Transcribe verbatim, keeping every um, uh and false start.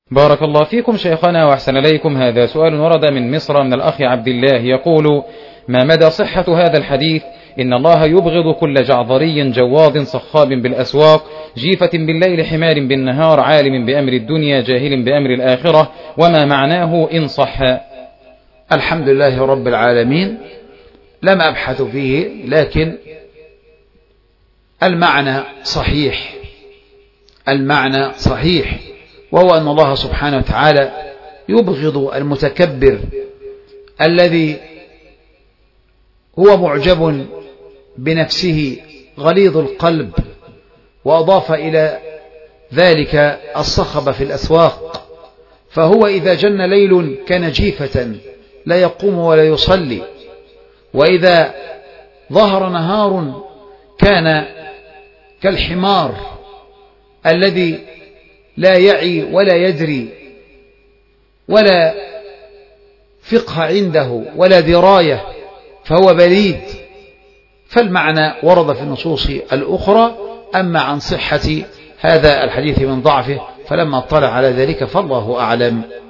بارك الله فيكم شيخنا وأحسن إليكم. هذا سؤال ورد من مصر من الأخ عبد الله يقول: ما مدى صحة هذا الحديث إن الله يبغض كل جعظري جواظ صخاب بالأسواق جيفة بالليل حمار بالنهار عالم بأمر الدنيا جاهل بأمر الآخرة، وما معناه إن صح؟ الحمد لله رب العالمين، لم أبحث فيه، لكن المعنى صحيح، المعنى صحيح، وهو أن الله سبحانه وتعالى يبغض المتكبر الذي هو معجب بنفسه غليظ القلب، وأضاف إلى ذلك الصخب في الأسواق، فهو إذا جن ليل كان جيفة لا يقوم ولا يصلي، وإذا ظهر نهار كان كالحمار الذي لا يعي ولا يدري ولا فقه عنده ولا دراية، فهو بليد. فالمعنى ورد في النصوص الأخرى. أما عن صحة هذا الحديث من ضعفه فلما اطلع على ذلك فالله أعلم.